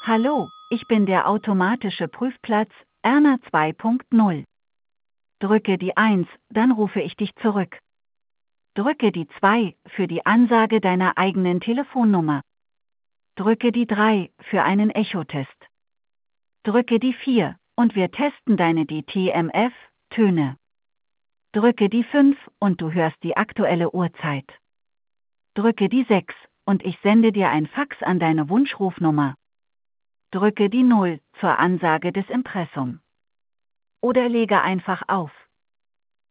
Hallo, ich bin der automatische Prüfplatz, Erna 2.0. Drücke die 1, dann rufe ich dich zurück. Drücke die 2 für die Ansage deiner eigenen Telefonnummer. Drücke die 3 für einen Echotest. Drücke die 4 und wir testen deine DTMF-Töne. Drücke die 5 und du hörst die aktuelle Uhrzeit. Drücke die 6 und ich sende dir ein Fax an deine Wunschrufnummer. Drücke die 0 zur Ansage des Impressum. Oder lege einfach auf.